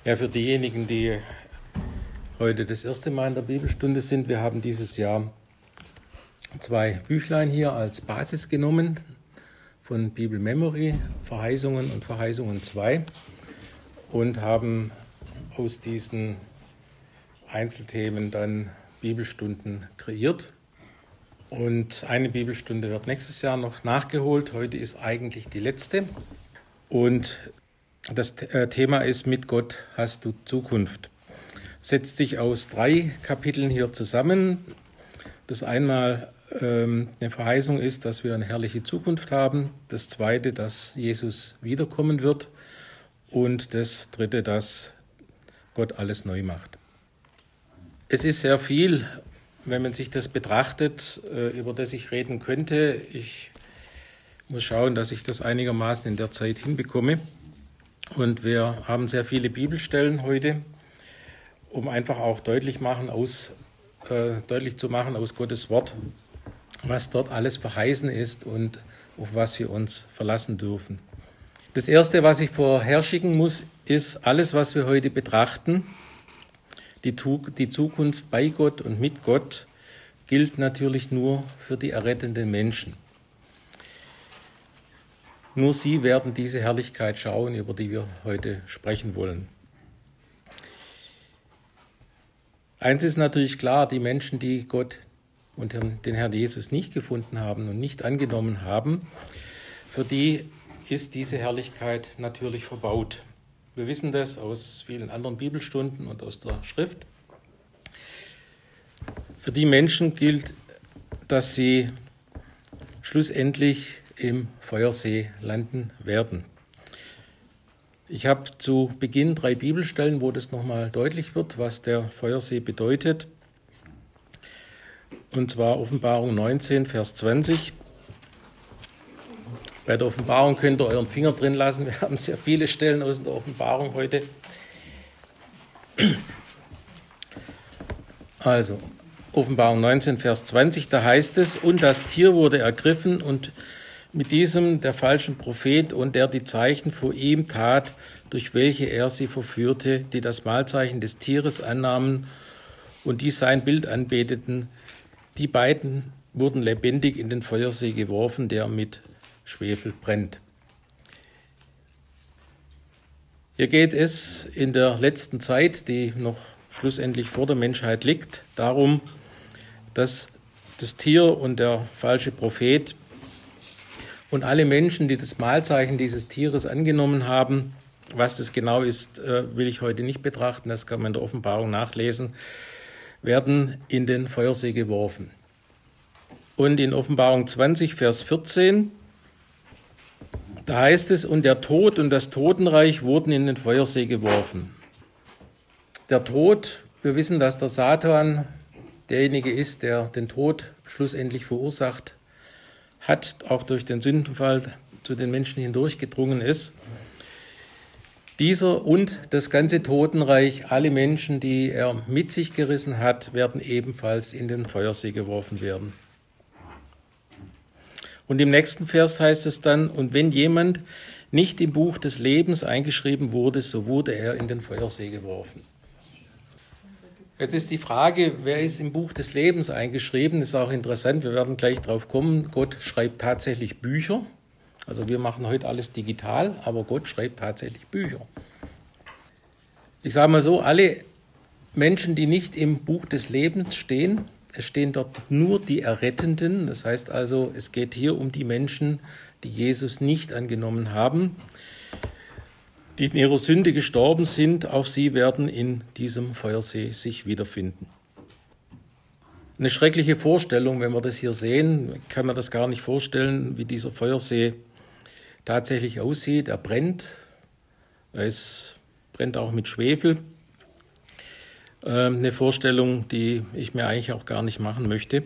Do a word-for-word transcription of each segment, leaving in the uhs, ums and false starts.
Ja, für diejenigen, die heute das erste Mal in der Bibelstunde sind, wir haben dieses Jahr zwei Büchlein hier als Basis genommen von Bibel Memory, Verheißungen und Verheißungen zwei, und haben aus diesen Einzelthemen dann Bibelstunden kreiert. Und eine Bibelstunde wird nächstes Jahr noch nachgeholt. Heute ist eigentlich die letzte. Und das Thema ist: Mit Gott hast du Zukunft. Setzt sich aus drei Kapiteln hier zusammen. Das einmal ähm, eine Verheißung ist, dass wir eine herrliche Zukunft haben. Das zweite, dass Jesus wiederkommen wird. Und das dritte, dass Gott alles neu macht. Es ist sehr viel, wenn man sich das betrachtet, über das ich reden könnte. Ich muss schauen, dass ich das einigermaßen in der Zeit hinbekomme. Und wir haben sehr viele Bibelstellen heute, um einfach auch deutlich, machen aus, äh, deutlich zu machen aus Gottes Wort, was dort alles verheißen ist und auf was wir uns verlassen dürfen. Das Erste, was ich vorherschicken muss, ist: Alles, was wir heute betrachten, die, die Zukunft bei Gott und mit Gott, gilt natürlich nur für die erretteten Menschen. Nur sie werden diese Herrlichkeit schauen, über die wir heute sprechen wollen. Eins ist natürlich klar: Die Menschen, die Gott und den Herrn Jesus nicht gefunden haben und nicht angenommen haben, für die ist diese Herrlichkeit natürlich verbaut. Wir wissen das aus vielen anderen Bibelstunden und aus der Schrift. Für die Menschen gilt, dass sie schlussendlich im Feuersee landen werden. Ich habe zu Beginn drei Bibelstellen, wo das nochmal deutlich wird, was der Feuersee bedeutet. Und zwar Offenbarung neunzehn, Vers zwanzig. Bei der Offenbarung könnt ihr euren Finger drin lassen. Wir haben sehr viele Stellen aus der Offenbarung heute. Also, Offenbarung neunzehn, Vers zwanzig, da heißt es: Und das Tier wurde ergriffen, und mit diesem der falschen Prophet, und der die Zeichen vor ihm tat, durch welche er sie verführte, die das Mahlzeichen des Tieres annahmen und die sein Bild anbeteten. Die beiden wurden lebendig in den Feuersee geworfen, der mit Schwefel brennt. Hier geht es in der letzten Zeit, die noch schlussendlich vor der Menschheit liegt, darum, dass das Tier und der falsche Prophet und alle Menschen, die das Mahlzeichen dieses Tieres angenommen haben, was das genau ist, will ich heute nicht betrachten, das kann man in der Offenbarung nachlesen, werden in den Feuersee geworfen. Und in Offenbarung zwanzig, Vers vierzehn, da heißt es: Und der Tod und das Totenreich wurden in den Feuersee geworfen. Der Tod, wir wissen, dass der Satan derjenige ist, der den Tod schlussendlich verursacht hat, auch durch den Sündenfall zu den Menschen hindurchgedrungen ist. Dieser und das ganze Totenreich, alle Menschen, die er mit sich gerissen hat, werden ebenfalls in den Feuersee geworfen werden. Und im nächsten Vers heißt es dann: Und wenn jemand nicht im Buch des Lebens eingeschrieben wurde, so wurde er in den Feuersee geworfen. Jetzt ist die Frage, wer ist im Buch des Lebens eingeschrieben? Das ist auch interessant, wir werden gleich drauf kommen. Gott schreibt tatsächlich Bücher. Also wir machen heute alles digital, aber Gott schreibt tatsächlich Bücher. Ich sage mal so, alle Menschen, die nicht im Buch des Lebens stehen, es stehen dort nur die Errettenden. Das heißt also, es geht hier um die Menschen, die Jesus nicht angenommen haben, die in ihrer Sünde gestorben sind. Auch sie werden in diesem Feuersee sich wiederfinden. Eine schreckliche Vorstellung, wenn wir das hier sehen. Ich kann mir das gar nicht vorstellen, wie dieser Feuersee tatsächlich aussieht. Er brennt, es brennt auch mit Schwefel. Eine Vorstellung, die ich mir eigentlich auch gar nicht machen möchte.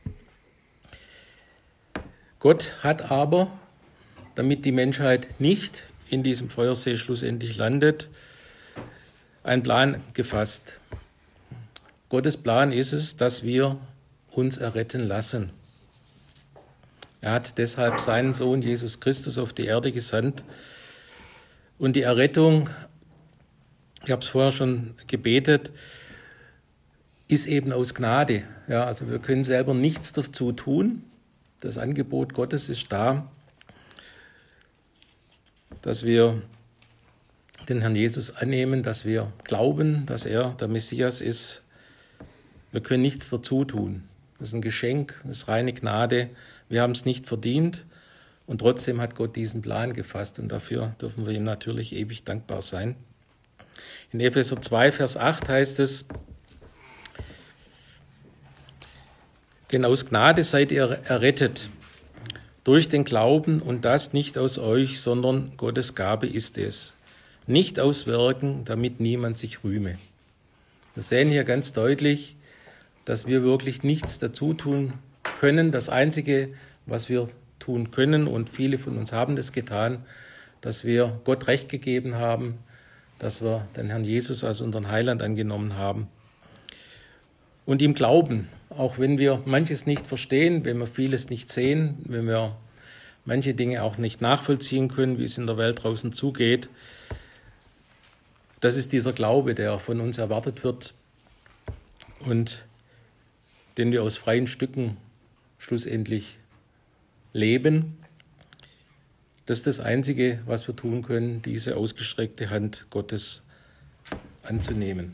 Gott hat aber, damit die Menschheit nicht in diesem Feuersee schlussendlich landet, einen Plan gefasst. Gottes Plan ist es, dass wir uns erretten lassen. Er hat deshalb seinen Sohn Jesus Christus auf die Erde gesandt. Und die Errettung ich habe es vorher schon gebetet, ist eben aus Gnade. Ja, also wir können selber nichts dazu tun. Das Angebot Gottes ist da, dass wir den Herrn Jesus annehmen, dass wir glauben, dass er der Messias ist. Wir können nichts dazu tun. Das ist ein Geschenk, das ist reine Gnade. Wir haben es nicht verdient und trotzdem hat Gott diesen Plan gefasst und dafür dürfen wir ihm natürlich ewig dankbar sein. In Epheser zwei, Vers acht heißt es, denn aus Gnade seid ihr errettet, durch den Glauben und das nicht aus euch, sondern Gottes Gabe ist es. Nicht aus Werken, damit niemand sich rühme. Wir sehen hier ganz deutlich, dass wir wirklich nichts dazu tun können. Das Einzige, was wir tun können, und viele von uns haben das getan, dass wir Gott Recht gegeben haben, dass wir den Herrn Jesus als unseren Heiland angenommen haben und ihm glauben, auch wenn wir manches nicht verstehen, wenn wir vieles nicht sehen, wenn wir manche Dinge auch nicht nachvollziehen können, wie es in der Welt draußen zugeht. Das ist dieser Glaube, der von uns erwartet wird und den wir aus freien Stücken schlussendlich leben. Das ist das Einzige, was wir tun können, diese ausgestreckte Hand Gottes anzunehmen.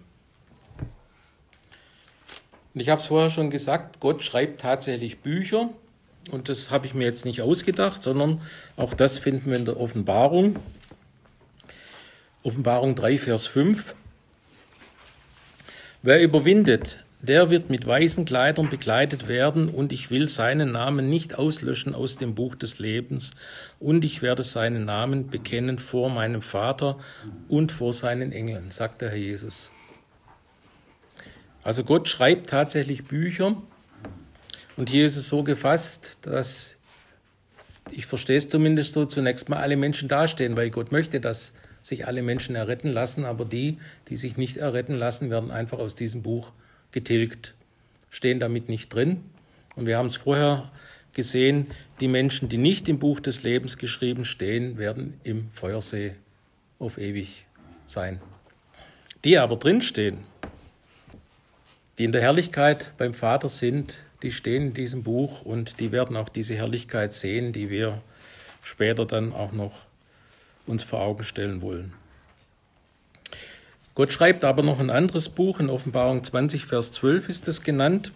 Und ich habe es vorher schon gesagt, Gott schreibt tatsächlich Bücher und das habe ich mir jetzt nicht ausgedacht, sondern auch das finden wir in der Offenbarung. Offenbarung drei, Vers fünf. Wer überwindet, der wird mit weißen Kleidern bekleidet werden und ich will seinen Namen nicht auslöschen aus dem Buch des Lebens und ich werde seinen Namen bekennen vor meinem Vater und vor seinen Engeln, sagt der Herr Jesus. Also Gott schreibt tatsächlich Bücher und hier ist es so gefasst, dass, ich verstehe es zumindest so, zunächst mal alle Menschen dastehen, weil Gott möchte, dass sich alle Menschen erretten lassen, aber die, die sich nicht erretten lassen, werden einfach aus diesem Buch getilgt, stehen damit nicht drin. Und wir haben es vorher gesehen, die Menschen, die nicht im Buch des Lebens geschrieben stehen, werden im Feuersee auf ewig sein. Die aber drinstehen, die in der Herrlichkeit beim Vater sind, die stehen in diesem Buch und die werden auch diese Herrlichkeit sehen, die wir später dann auch noch uns vor Augen stellen wollen. Gott schreibt aber noch ein anderes Buch, in Offenbarung zwanzig, Vers zwölf ist das genannt.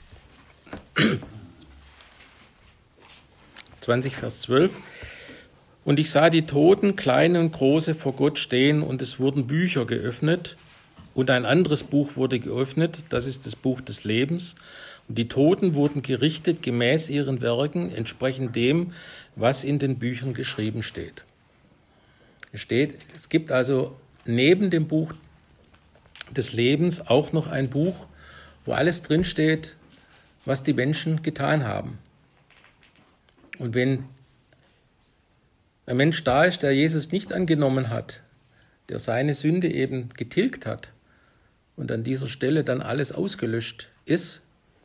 zwanzig, Vers zwölf. Und ich sah die Toten, kleine und große, vor Gott stehen und es wurden Bücher geöffnet und ein anderes Buch wurde geöffnet, das ist das Buch des Lebens. Und die Toten wurden gerichtet gemäß ihren Werken, entsprechend dem, was in den Büchern geschrieben steht. Es steht, es gibt also neben dem Buch des Lebens auch noch ein Buch, wo alles drinsteht, was die Menschen getan haben. Und wenn ein Mensch da ist, der Jesus nicht angenommen hat, der seine Sünde eben getilgt hat und an dieser Stelle dann alles ausgelöscht ist,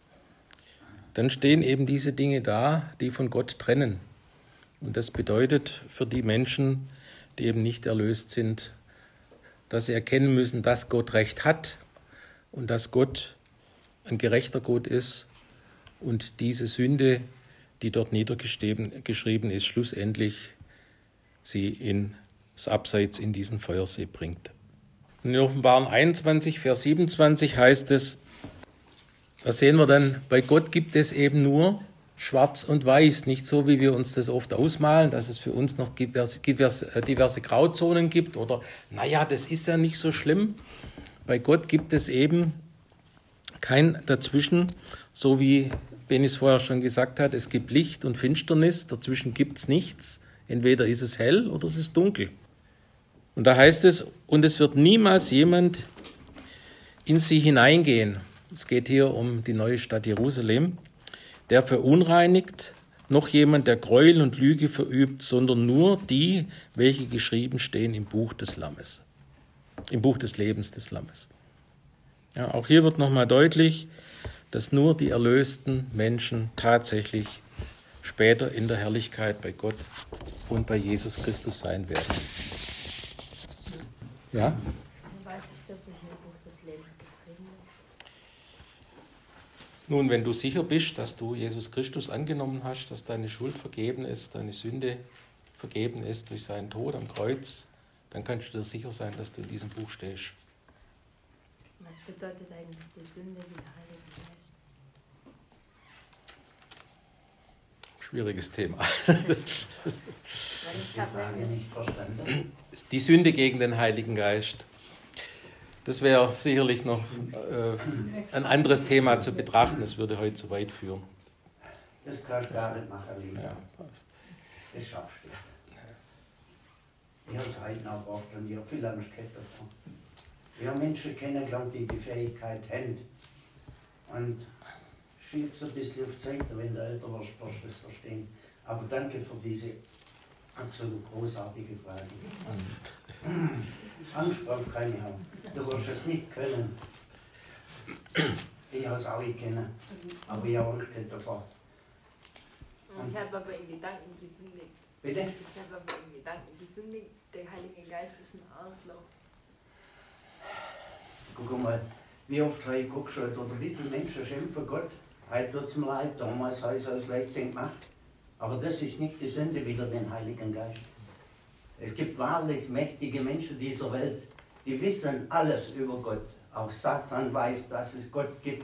dann stehen eben diese Dinge da, die von Gott trennen. Und das bedeutet für die Menschen, die eben nicht erlöst sind, dass sie erkennen müssen, dass Gott Recht hat und dass Gott ein gerechter Gott ist und diese Sünde, die dort niedergeschrieben ist, schlussendlich sie ins Abseits in diesen Feuersee bringt. In Offenbarung einundzwanzig, Vers siebenundzwanzig heißt es, da sehen wir dann, bei Gott gibt es eben nur schwarz und weiß, nicht so, wie wir uns das oft ausmalen, dass es für uns noch diverse, diverse, diverse Grauzonen gibt oder, naja, das ist ja nicht so schlimm. Bei Gott gibt es eben kein Dazwischen, so wie Benis vorher schon gesagt hat, es gibt Licht und Finsternis, dazwischen gibt es nichts, entweder ist es hell oder es ist dunkel. Und da heißt es, und es wird niemals jemand in sie hineingehen. Es geht hier um die neue Stadt Jerusalem, der verunreinigt, noch jemand, der Gräuel und Lüge verübt, sondern nur die, welche geschrieben stehen im Buch des Lammes, im Buch des Lebens des Lammes. Ja, auch hier wird nochmal deutlich, dass nur die erlösten Menschen tatsächlich später in der Herrlichkeit bei Gott und bei Jesus Christus sein werden. Ja? Man weiß Nun, wenn du sicher bist, dass du Jesus Christus angenommen hast, dass deine Schuld vergeben ist, deine Sünde vergeben ist durch seinen Tod am Kreuz, dann kannst du dir sicher sein, dass du in diesem Buch stehst. Was bedeutet eigentlich die Sünde wie der Heilige Geist? Schwieriges Thema. Weil ich habe nicht verstanden. Die Sünde gegen den Heiligen Geist. Das wäre sicherlich noch äh, ein anderes Thema zu betrachten. Das würde heute zu weit führen. Das kannst du gar nicht machen, Lisa. Ja, passt. Das schaffst du. Ich habe es heute noch gebraucht und ich habe viel Angst gehabt davon. Ich habe Menschen kennengelernt, die die Fähigkeit haben. Und schiebst ein bisschen auf die Seite, wenn du älter wirst, wirst du das verstehen. Aber danke für diese absolut großartige Frage. Mhm. Angst braucht keine haben. Du wirst es nicht können. Ich habe es auch nicht kennen, aber ich habe Angst davor. Ich habe aber in Gedanken gesündigt. Bitte? Ich habe aber in Gedanken gesündigt. Der Heilige Geist ist ein Auslauf. Guck mal, wie oft habe ich geguckt, oder wie viele Menschen schimpfen Gott. Heute tut es mir leid, damals habe ich es aus Leichtsinn gemacht. Aber das ist nicht die Sünde wider den Heiligen Geist. Es gibt wahrlich mächtige Menschen dieser Welt, die wissen alles über Gott. Auch Satan weiß, dass es Gott gibt.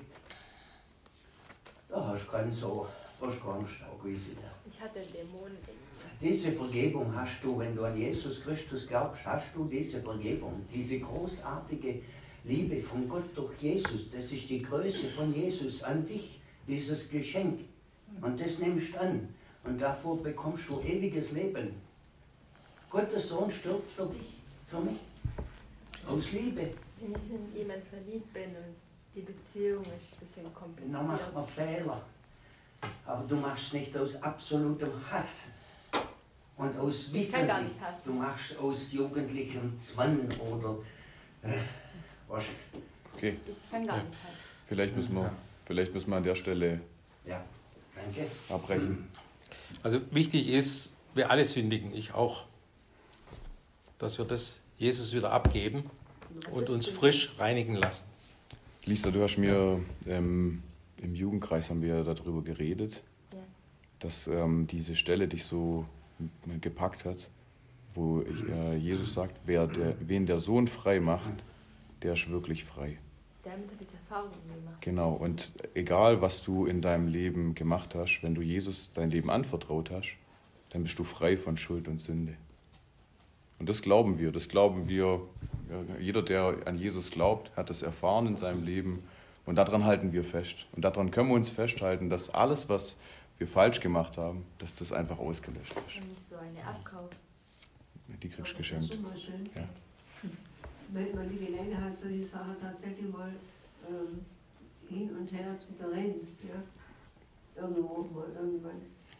Da hast du keinen so, da hast du keine Angst, auch gewisse. Ich hatte Dämonen in mir. Diese Vergebung hast du, wenn du an Jesus Christus glaubst, hast du diese Vergebung. Diese großartige Liebe von Gott durch Jesus, das ist die Größe von Jesus an dich, dieses Geschenk. Und das nimmst du an. Und davor bekommst du ewiges Leben. Gottes Sohn stirbt für dich, für mich. Aus Liebe. Wenn ich in jemanden verliebt bin und die Beziehung ist ein bisschen kompliziert. Dann macht man Fehler. Aber du machst nicht aus absolutem Hass und aus Ich kann gar Wissen. nicht hassen. Du machst aus jugendlichem Zwang oder äh, was. Okay, Ich kann gar nicht hassen. vielleicht müssen wir, vielleicht müssen wir an der Stelle Ja, danke. abbrechen. Also wichtig ist, wir alle sündigen, ich auch, dass wir das Jesus wieder abgeben und uns frisch reinigen lassen. Lisa, du hast mir ähm, im Jugendkreis haben wir darüber geredet, Ja. dass ähm, diese Stelle dich so gepackt hat, wo ich, äh, Jesus sagt, wer der, wen der Sohn frei macht, der ist wirklich frei. Damit habe ich Erfahrungen gemacht. Genau, und egal, was du in deinem Leben gemacht hast, wenn du Jesus dein Leben anvertraut hast, dann bist du frei von Schuld und Sünde. Und das glauben wir, das glauben wir, ja, jeder, der an Jesus glaubt, hat das erfahren in seinem Leben und daran halten wir fest. Und daran können wir uns festhalten, dass alles, was wir falsch gemacht haben, dass das einfach ausgelöscht ist. Und nicht so eine Abkauf. Die kriegst du Das ist geschenkt. schon mal schön. Ja. Wenn man die Gelegenheit, solche Sachen tatsächlich mal ähm, hin und her zu bereden. Ja? Irgendwo mal, irgendwann.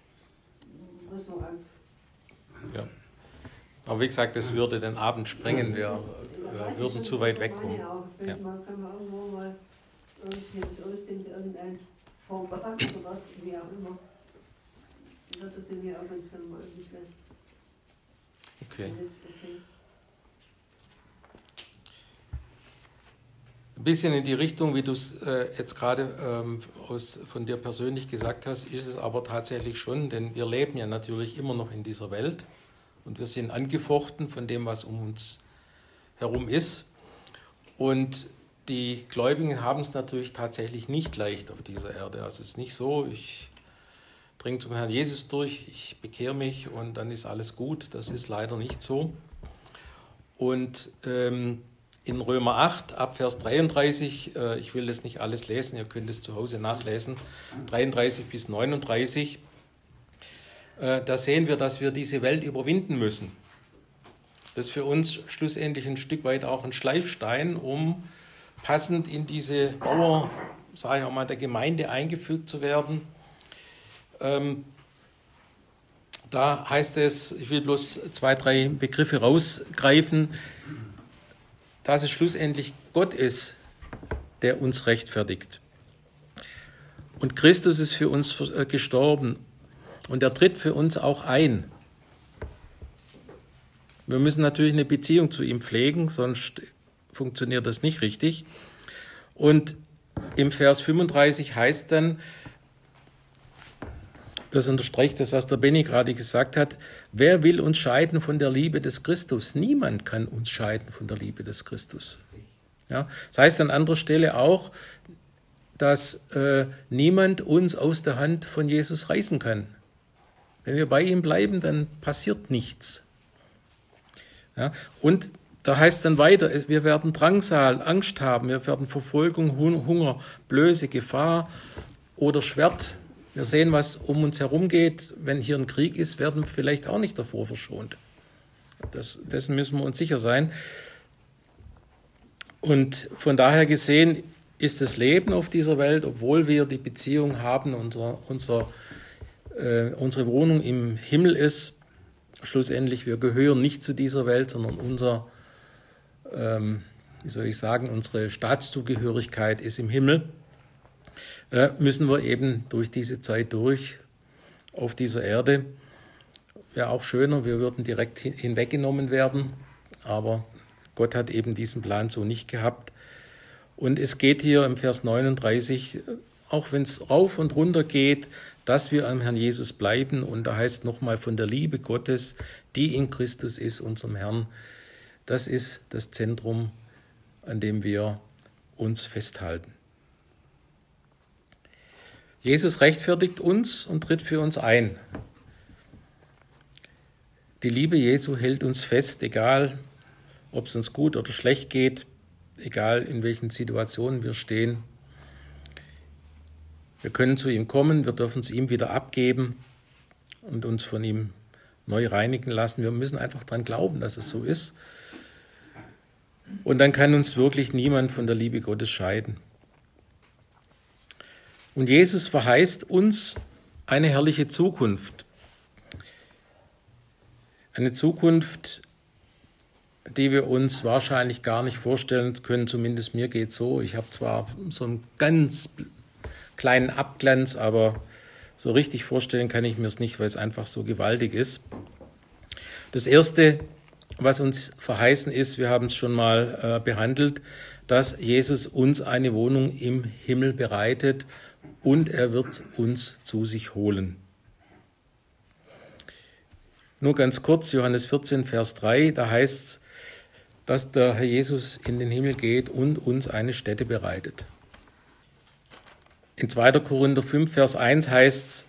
Was so als. Ja. Aber wie gesagt, das würde den Abend sprengen, wir äh, würden zu weit wegkommen. Ja. Ja. Man kann man irgendwo mal irgendwie das ausdenken, irgendein Vortrag oder was, wie auch immer. Das ist mir auch ganz mal ein bisschen. Okay. Okay. Ein bisschen in die Richtung, wie du es äh, jetzt gerade ähm, aus, von dir persönlich gesagt hast, ist es aber tatsächlich schon, denn wir leben ja natürlich immer noch in dieser Welt und wir sind angefochten von dem, was um uns herum ist. Und die Gläubigen haben es natürlich tatsächlich nicht leicht auf dieser Erde. Also es ist nicht so, ich dringe zum Herrn Jesus durch, ich bekehre mich und dann ist alles gut. Das ist leider nicht so. Und ähm, in Römer acht, ab Vers dreiunddreißig, äh, ich will das nicht alles lesen, ihr könnt es zu Hause nachlesen, dreiunddreißig bis neununddreißig, äh, da sehen wir, dass wir diese Welt überwinden müssen. Das ist für uns schlussendlich ein Stück weit auch ein Schleifstein, um passend in diese Bauer, sage ich auch mal, der Gemeinde eingefügt zu werden. Ähm, da heißt es, ich will bloß zwei, drei Begriffe rausgreifen, dass es schlussendlich Gott ist, der uns rechtfertigt. Und Christus ist für uns gestorben und er tritt für uns auch ein. Wir müssen natürlich eine Beziehung zu ihm pflegen, sonst funktioniert das nicht richtig. Und im Vers fünfunddreißig heißt dann, das unterstreicht das, was der Benny gerade gesagt hat, wer will uns scheiden von der Liebe des Christus? Niemand kann uns scheiden von der Liebe des Christus. Ja, das heißt an anderer Stelle auch, dass äh, niemand uns aus der Hand von Jesus reißen kann. Wenn wir bei ihm bleiben, dann passiert nichts. Ja, und da heißt dann weiter, wir werden Drangsal, Angst haben, wir werden Verfolgung, Hunger, Blöße, Gefahr oder Schwert. Wir sehen, was um uns herum geht. Wenn hier ein Krieg ist, werden wir vielleicht auch nicht davor verschont. Das, dessen müssen wir uns sicher sein. Und von daher gesehen ist das Leben auf dieser Welt, obwohl wir die Beziehung haben, unser, unser, äh, unsere Wohnung im Himmel ist, schlussendlich, wir gehören nicht zu dieser Welt, sondern unser, ähm, wie soll ich sagen, unsere Staatszugehörigkeit ist im Himmel, äh, müssen wir eben durch diese Zeit durch auf dieser Erde. Wäre auch schöner, wir würden direkt hin, hinweggenommen werden, aber Gott hat eben diesen Plan so nicht gehabt. Und es geht hier im Vers neununddreißig, auch wenn es rauf und runter geht, dass wir am Herrn Jesus bleiben. Und da heißt nochmal von der Liebe Gottes, die in Christus ist, unserem Herrn. Das ist das Zentrum, an dem wir uns festhalten. Jesus rechtfertigt uns und tritt für uns ein. Die Liebe Jesu hält uns fest, egal ob es uns gut oder schlecht geht, egal in welchen Situationen wir stehen. Wir können zu ihm kommen, wir dürfen es ihm wieder abgeben und uns von ihm neu reinigen lassen. Wir müssen einfach daran glauben, dass es so ist. Und dann kann uns wirklich niemand von der Liebe Gottes scheiden. Und Jesus verheißt uns eine herrliche Zukunft. Eine Zukunft, die wir uns wahrscheinlich gar nicht vorstellen können, zumindest mir geht es so. Ich habe zwar so einen ganz kleinen Abglanz, aber so richtig vorstellen kann ich mir es nicht, weil es einfach so gewaltig ist. Das Erste, was uns verheißen ist, wir haben es schon mal äh, behandelt, dass Jesus uns eine Wohnung im Himmel bereitet und er wird uns zu sich holen. Nur ganz kurz, Johannes vierzehn, Vers drei, da heißt es, dass der Herr Jesus in den Himmel geht und uns eine Stätte bereitet. In zweiter Korinther fünf, Vers eins heißt es,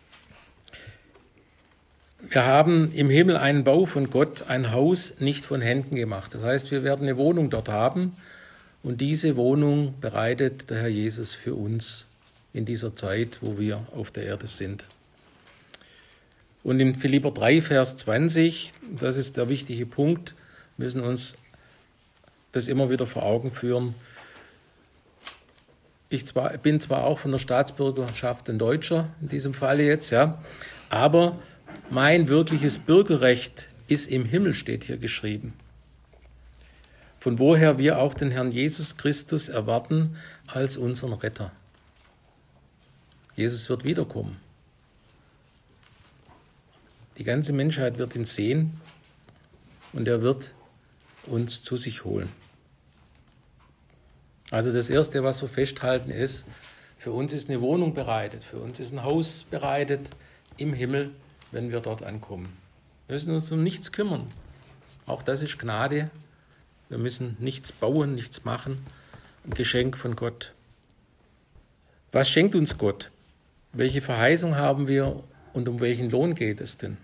wir haben im Himmel einen Bau von Gott, ein Haus nicht von Händen gemacht. Das heißt, wir werden eine Wohnung dort haben und diese Wohnung bereitet der Herr Jesus für uns in dieser Zeit, wo wir auf der Erde sind. Und in Philipper drei, Vers zwanzig, das ist der wichtige Punkt, müssen uns das immer wieder vor Augen führen. Ich zwar, bin zwar auch von der Staatsbürgerschaft ein Deutscher, in diesem Falle jetzt, ja, aber mein wirkliches Bürgerrecht ist im Himmel, steht hier geschrieben. Von woher wir auch den Herrn Jesus Christus erwarten als unseren Retter. Jesus wird wiederkommen. Die ganze Menschheit wird ihn sehen und er wird uns zu sich holen. Also das Erste, was wir festhalten, ist, für uns ist eine Wohnung bereitet, für uns ist ein Haus bereitet im Himmel, wenn wir dort ankommen. Wir müssen uns um nichts kümmern. Auch das ist Gnade. Wir müssen nichts bauen, nichts machen. Ein Geschenk von Gott. Was schenkt uns Gott? Welche Verheißung haben wir und um welchen Lohn geht es denn?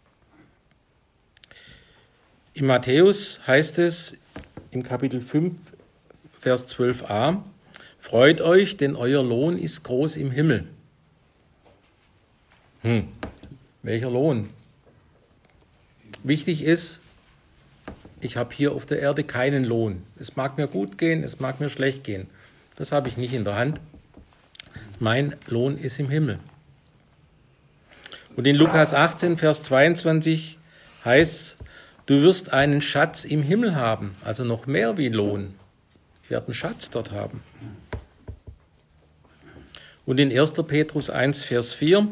In Matthäus heißt es im Kapitel fünf, Vers zwölf a, freut euch, denn euer Lohn ist groß im Himmel. Hm. Welcher Lohn? Wichtig ist, ich habe hier auf der Erde keinen Lohn. Es mag mir gut gehen, es mag mir schlecht gehen. Das habe ich nicht in der Hand. Mein Lohn ist im Himmel. Und in Lukas achtzehn, Vers zweiundzwanzig heißt es, du wirst einen Schatz im Himmel haben, also noch mehr wie Lohn. Ich werde einen Schatz dort haben. Und in erster Petrus eins, Vers vier,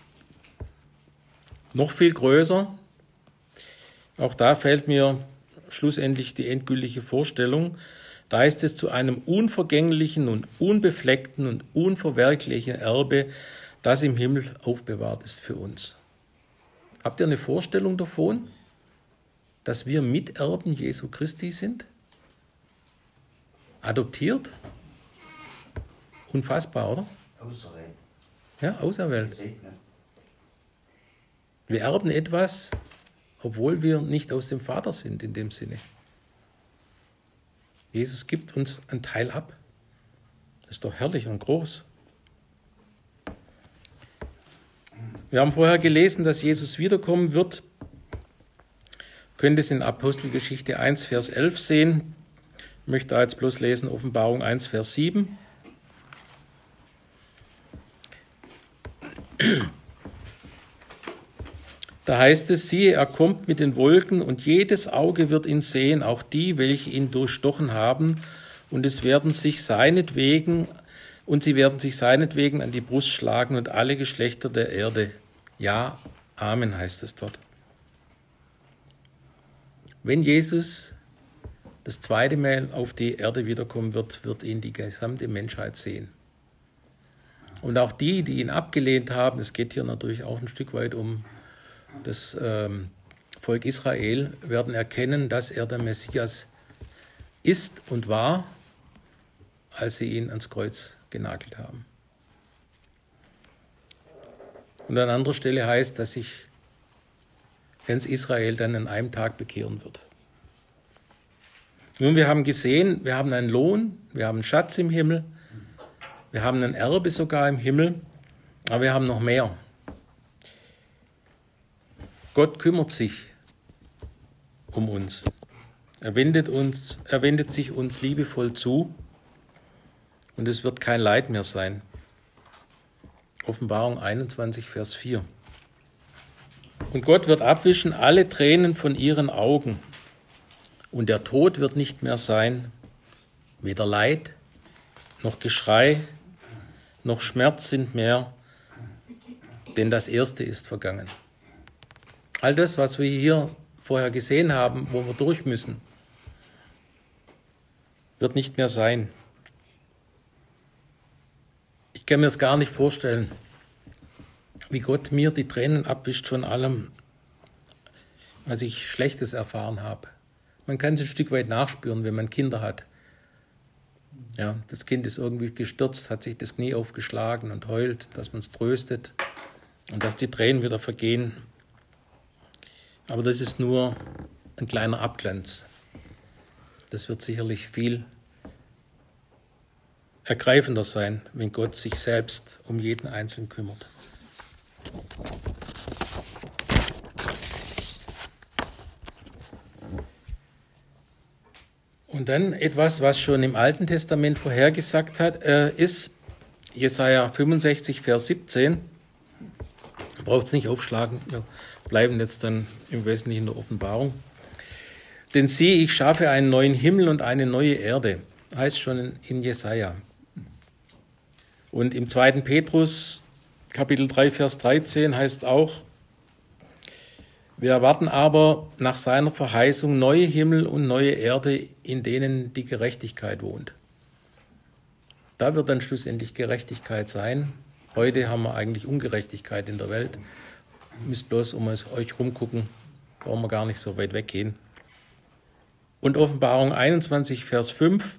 noch viel größer, auch da fällt mir schlussendlich die endgültige Vorstellung, Da heißt es, zu einem unvergänglichen und unbefleckten und unverwerklichen Erbe, das im Himmel aufbewahrt ist für uns. Habt ihr eine Vorstellung davon, dass wir Miterben Jesu Christi sind? Adoptiert? Unfassbar, oder? Außerwelt. Ja, auserwählt. Gesegnet. Wir erben etwas, obwohl wir nicht aus dem Vater sind in dem Sinne. Jesus gibt uns einen Teil ab. Das ist doch herrlich und groß. Wir haben vorher gelesen, dass Jesus wiederkommen wird. Ihr könnt es in Apostelgeschichte eins, Vers elf sehen. Ich möchte jetzt bloß lesen, Offenbarung eins, Vers sieben. Da heißt es, siehe, er kommt mit den Wolken und jedes Auge wird ihn sehen, auch die, welche ihn durchstochen haben, und es werden sich seinetwegen, und sie werden sich seinetwegen an die Brust schlagen und alle Geschlechter der Erde. Ja, Amen heißt es dort. Wenn Jesus das zweite Mal auf die Erde wiederkommen wird, wird ihn die gesamte Menschheit sehen. Und auch die, die ihn abgelehnt haben, es geht hier natürlich auch ein Stück weit um das ähm, Volk Israel, werden erkennen, dass er der Messias ist und war, als sie ihn ans Kreuz genagelt haben. Und an anderer Stelle heißt, dass sich ganz Israel dann an einem Tag bekehren wird. Nun, wir haben gesehen, wir haben einen Lohn, wir haben einen Schatz im Himmel, wir haben ein Erbe sogar im Himmel, aber wir haben noch mehr. Gott kümmert sich um uns. Er wendet, uns, er wendet sich uns liebevoll zu und es wird kein Leid mehr sein. Offenbarung einundzwanzig, Vers vier. Und Gott wird abwischen alle Tränen von ihren Augen und der Tod wird nicht mehr sein, weder Leid, noch Geschrei, noch Schmerz sind mehr, denn das Erste ist vergangen. All das, was wir hier vorher gesehen haben, wo wir durch müssen, wird nicht mehr sein. Ich kann mir es gar nicht vorstellen, wie Gott mir die Tränen abwischt von allem, was ich Schlechtes erfahren habe. Man kann es ein Stück weit nachspüren, wenn man Kinder hat. Ja, das Kind ist irgendwie gestürzt, hat sich das Knie aufgeschlagen und heult, dass man es tröstet und dass die Tränen wieder vergehen. Aber das ist nur ein kleiner Abglanz. Das wird sicherlich viel ergreifender sein, wenn Gott sich selbst um jeden Einzelnen kümmert. Und dann etwas, was schon im Alten Testament vorhergesagt hat, äh, ist Jesaja fünfundsechzig, Vers siebzehn. Braucht es nicht aufschlagen, wir bleiben jetzt dann im Wesentlichen in der Offenbarung. Denn siehe, ich schaffe einen neuen Himmel und eine neue Erde, heißt schon in Jesaja. Und im zweiten Petrus, Kapitel drei, Vers dreizehn heißt auch, wir erwarten aber nach seiner Verheißung neue Himmel und neue Erde, in denen die Gerechtigkeit wohnt. Da wird dann schlussendlich Gerechtigkeit sein. Heute haben wir eigentlich Ungerechtigkeit in der Welt. Ihr müsst bloß um euch rumgucken, brauchen wir gar nicht so weit weggehen. Und Offenbarung einundzwanzig, Vers fünf,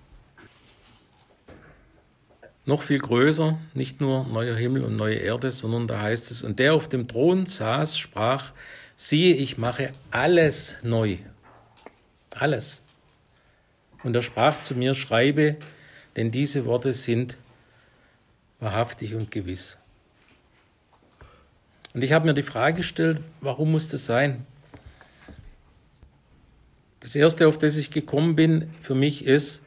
noch viel größer, nicht nur neuer Himmel und neue Erde, sondern da heißt es, und der auf dem Thron saß, sprach, siehe, ich mache alles neu. Alles. Und er sprach zu mir, schreibe, denn diese Worte sind wahrhaftig und gewiss. Und ich habe mir die Frage gestellt, warum muss das sein? Das Erste, auf das ich gekommen bin, für mich ist,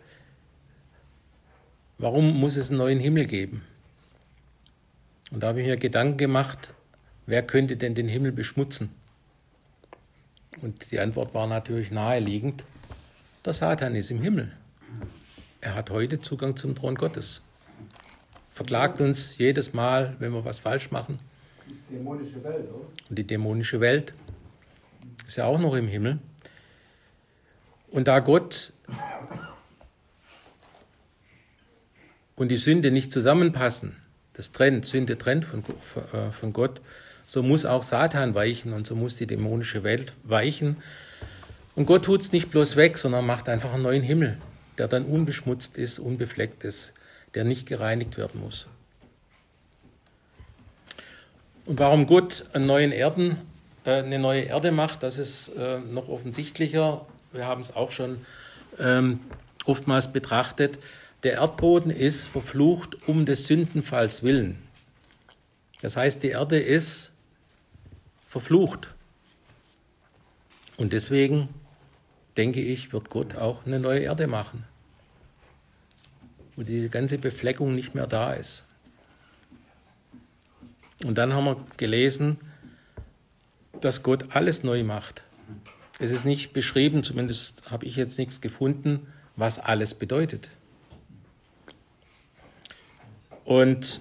warum muss es einen neuen Himmel geben? Und da habe ich mir Gedanken gemacht, wer könnte denn den Himmel beschmutzen? Und die Antwort war natürlich naheliegend, der Satan ist im Himmel. Er hat heute Zugang zum Thron Gottes. Verklagt uns jedes Mal, wenn wir was falsch machen. Die dämonische Welt, oder? Und die dämonische Welt ist ja auch noch im Himmel. Und da Gott und die Sünde nicht zusammenpassen, das trennt, Sünde trennt von, von Gott, so muss auch Satan weichen und so muss die dämonische Welt weichen. Und Gott tut es nicht bloß weg, sondern macht einfach einen neuen Himmel, der dann unbeschmutzt ist, unbefleckt ist, der nicht gereinigt werden muss. Und warum Gott einen neuen Erden, äh, eine neue Erde macht, das ist äh, noch offensichtlicher. Wir haben es auch schon ähm, oftmals betrachtet. Der Erdboden ist verflucht um des Sündenfalls willen. Das heißt, die Erde ist verflucht. Und deswegen, denke ich, wird Gott auch eine neue Erde machen, wo diese ganze Befleckung nicht mehr da ist. Und dann haben wir gelesen, dass Gott alles neu macht. Es ist nicht beschrieben, zumindest habe ich jetzt nichts gefunden, was alles bedeutet. Und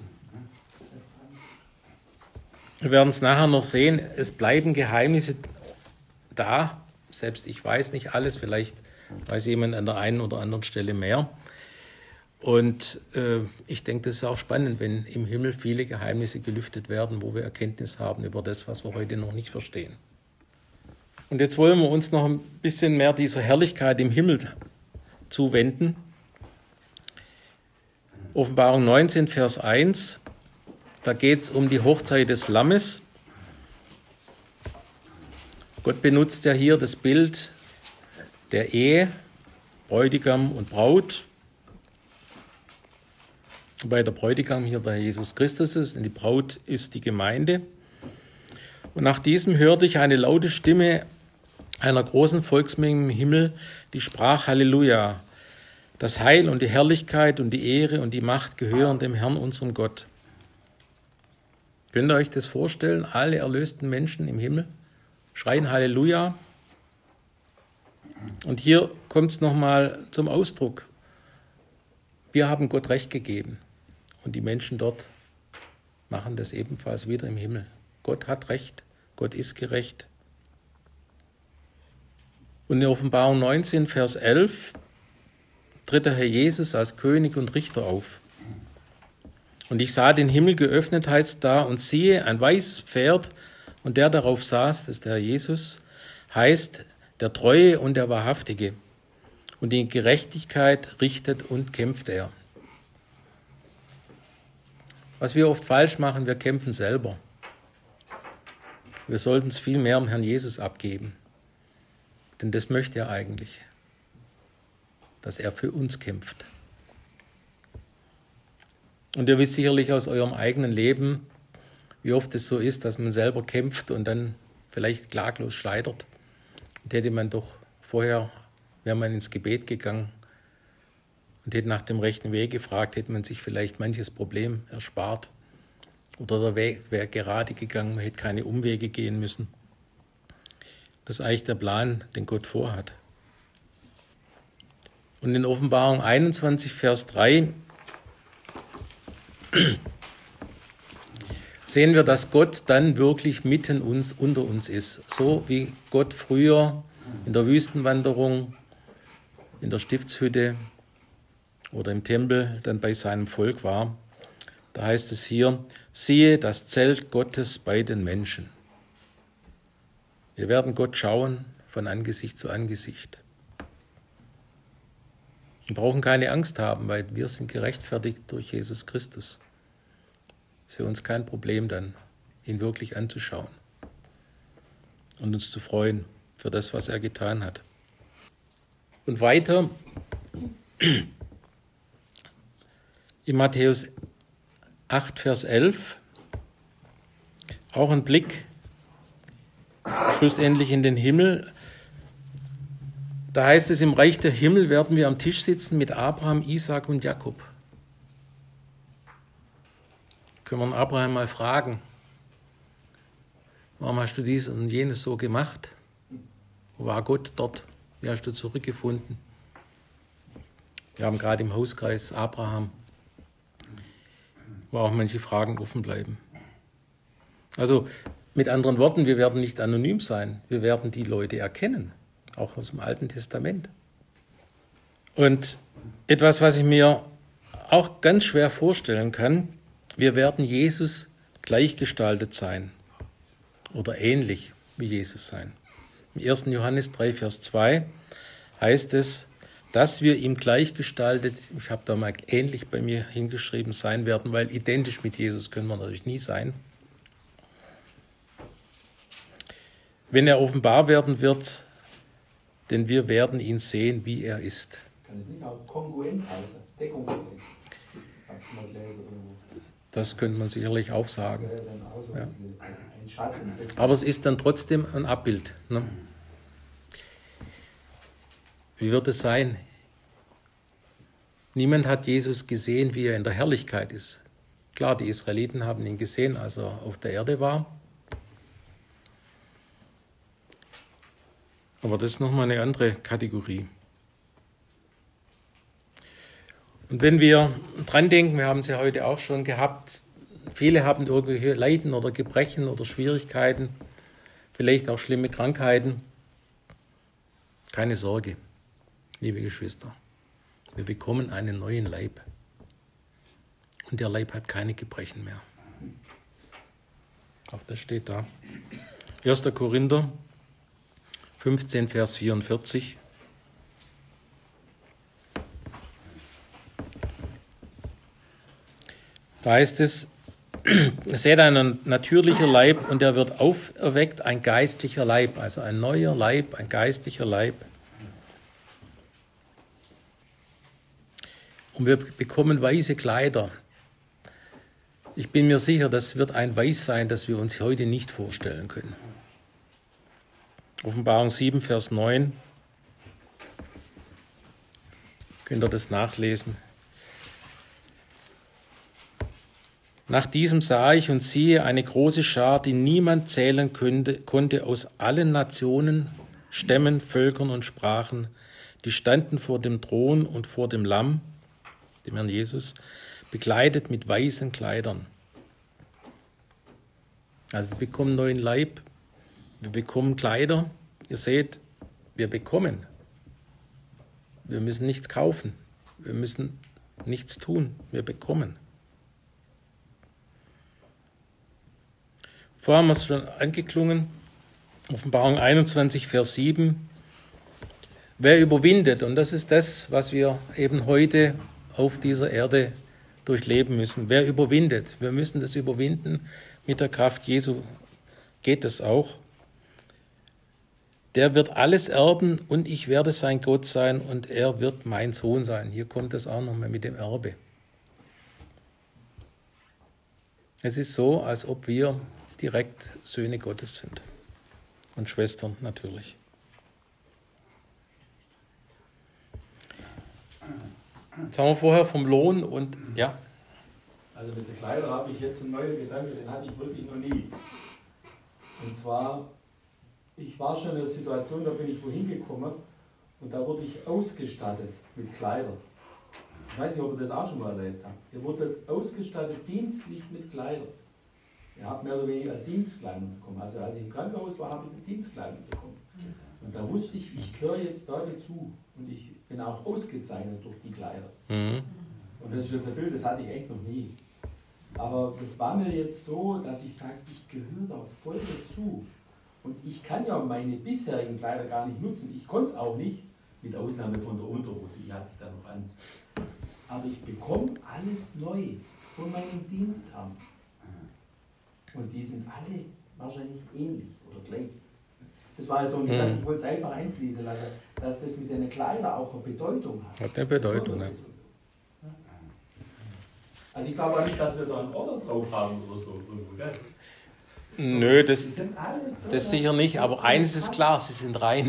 wir werden es nachher noch sehen, es bleiben Geheimnisse da. Selbst ich weiß nicht alles, vielleicht weiß jemand an der einen oder anderen Stelle mehr. Und äh, ich denke, das ist auch spannend, wenn im Himmel viele Geheimnisse gelüftet werden, wo wir Erkenntnis haben über das, was wir heute noch nicht verstehen. Und jetzt wollen wir uns noch ein bisschen mehr dieser Herrlichkeit im Himmel zuwenden. Offenbarung neunzehn, Vers eins, da geht es um die Hochzeit des Lammes. Gott benutzt ja hier das Bild der Ehe, Bräutigam und Braut. Wobei der Bräutigam hier der Jesus Christus ist und die Braut ist die Gemeinde. Und nach diesem hörte ich eine laute Stimme einer großen Volksmenge im Himmel, die sprach: Halleluja! Das Heil und die Herrlichkeit und die Ehre und die Macht gehören dem Herrn, unserem Gott. Könnt ihr euch das vorstellen? Alle erlösten Menschen im Himmel schreien Halleluja. Und hier kommt es nochmal zum Ausdruck. Wir haben Gott Recht gegeben. Und die Menschen dort machen das ebenfalls wieder im Himmel. Gott hat Recht. Gott ist gerecht. Und in Offenbarung neunzehn, Vers elf, tritt der Herr Jesus als König und Richter auf. Und ich sah den Himmel geöffnet, heißt da, und siehe, ein weißes Pferd, und der darauf saß, das ist der Herr Jesus, heißt der Treue und der Wahrhaftige. Und in Gerechtigkeit richtet und kämpft er. Was wir oft falsch machen, wir kämpfen selber. Wir sollten es viel mehr dem Herrn Jesus abgeben. Denn das möchte er eigentlich, dass er für uns kämpft. Und ihr wisst sicherlich aus eurem eigenen Leben, wie oft es so ist, dass man selber kämpft und dann vielleicht klaglos scheitert. Und hätte man doch vorher, wäre man ins Gebet gegangen und hätte nach dem rechten Weg gefragt, hätte man sich vielleicht manches Problem erspart. Oder der Weg wäre gerade gegangen, man hätte keine Umwege gehen müssen. Das ist eigentlich der Plan, den Gott vorhat. Und in Offenbarung einundzwanzig, Vers drei sehen wir, dass Gott dann wirklich mitten uns, unter uns ist. So wie Gott früher in der Wüstenwanderung, in der Stiftshütte oder im Tempel dann bei seinem Volk war. Da heißt es hier, siehe das Zelt Gottes bei den Menschen. Wir werden Gott schauen von Angesicht zu Angesicht. Wir brauchen keine Angst haben, weil wir sind gerechtfertigt durch Jesus Christus. Es ist für uns kein Problem dann, ihn wirklich anzuschauen und uns zu freuen für das, was er getan hat. Und weiter in Matthäus acht, Vers elf, auch ein Blick schlussendlich in den Himmel. Da heißt es, im Reich der Himmel werden wir am Tisch sitzen mit Abraham, Isaak und Jakob. Können wir Abraham mal fragen, warum hast du dies und jenes so gemacht? Wo war Gott dort? Wie hast du zurückgefunden? Wir haben gerade im Hauskreis Abraham, wo auch manche Fragen offen bleiben. Also mit anderen Worten, wir werden nicht anonym sein. Wir werden die Leute erkennen, auch aus dem Alten Testament. Und etwas, was ich mir auch ganz schwer vorstellen kann, wir werden Jesus gleichgestaltet sein oder ähnlich wie Jesus sein. Im ersten Johannes drei, Vers zwei heißt es, dass wir ihm gleichgestaltet, ich habe da mal ähnlich bei mir hingeschrieben, sein werden, weil identisch mit Jesus können wir natürlich nie sein. Wenn er offenbar werden wird, denn wir werden ihn sehen, wie er ist. Kann es nicht auch kongruent heißen? Deckungsgleich. Das könnte man sicherlich auch sagen. Das wäre dann auch so Ja. ein Schatten. Aber es ist dann trotzdem ein Abbild. Ne? Wie wird es sein? Niemand hat Jesus gesehen, wie er in der Herrlichkeit ist. Klar, die Israeliten haben ihn gesehen, als er auf der Erde war. Aber das ist nochmal eine andere Kategorie. Und wenn wir dran denken, wir haben es ja heute auch schon gehabt, viele haben irgendwelche Leiden oder Gebrechen oder Schwierigkeiten, vielleicht auch schlimme Krankheiten. Keine Sorge, liebe Geschwister, wir bekommen einen neuen Leib. Und der Leib hat keine Gebrechen mehr. Auch das steht da. erster Korinther fünfzehn, Vers vierundvierzig. Da heißt es, seht ein natürlicher Leib und er wird auferweckt, ein geistlicher Leib, also ein neuer Leib, ein geistlicher Leib. Und wir bekommen weiße Kleider. Ich bin mir sicher, das wird ein Weiß sein, das wir uns heute nicht vorstellen können. Offenbarung sieben, Vers neun. Könnt ihr das nachlesen? Nach diesem sah ich und siehe eine große Schar, die niemand zählen könnte, konnte, aus allen Nationen, Stämmen, Völkern und Sprachen, die standen vor dem Thron und vor dem Lamm, dem Herrn Jesus, bekleidet mit weißen Kleidern. Also wir bekommen einen neuen Leib, wir bekommen Kleider. Ihr seht, wir bekommen. Wir müssen nichts kaufen, wir müssen nichts tun, wir bekommen. Vorher haben wir es schon angeklungen, Offenbarung einundzwanzig, Vers sieben. Wer überwindet, und das ist das, was wir eben heute auf dieser Erde durchleben müssen. Wer überwindet? Wir müssen das überwinden. Mit der Kraft Jesu geht es auch. Der wird alles erben und ich werde sein Gott sein und er wird mein Sohn sein. Hier kommt es auch nochmal mit dem Erbe. Es ist so, als ob wir direkt Söhne Gottes sind. Und Schwestern natürlich. Jetzt haben wir vorher vom Lohn und ja. Also mit den Kleidern habe ich jetzt einen neuen Gedanke, den hatte ich wirklich noch nie. Und zwar, ich war schon in einer Situation, da bin ich wohin gekommen und da wurde ich ausgestattet mit Kleidern. Ich weiß nicht, ob ihr das auch schon mal erlebt habt. Ihr wurdet ausgestattet dienstlich mit Kleidern. Ihr habt mehr oder weniger eine Dienstkleidung bekommen. Also als ich im Krankenhaus war, habe ich eine Dienstkleidung bekommen. Und da wusste ich, ich gehöre jetzt da dazu. Und ich bin auch ausgezeichnet durch die Kleider. Mhm. Und das ist jetzt ein Bild, das hatte ich echt noch nie. Aber das war mir jetzt so, dass ich sage, ich gehöre da voll dazu. Und ich kann ja meine bisherigen Kleider gar nicht nutzen. Ich konnte es auch nicht, mit Ausnahme von der Unterhose, die hatte ich da noch an. Aber ich bekomme alles neu von meinem Diensthabend. Und die sind alle wahrscheinlich ähnlich oder gleich. Das war so ein Gedanke, mhm. ich wollte es einfach einfließen lassen, dass das mit den Kleidern auch eine Bedeutung hat. Hat eine Bedeutung, ne? Also ich glaube auch nicht, dass wir da einen Order drauf haben oder so. Gell? Nö, das, So, das sicher nicht, aber eines ist klar, sie sind rein.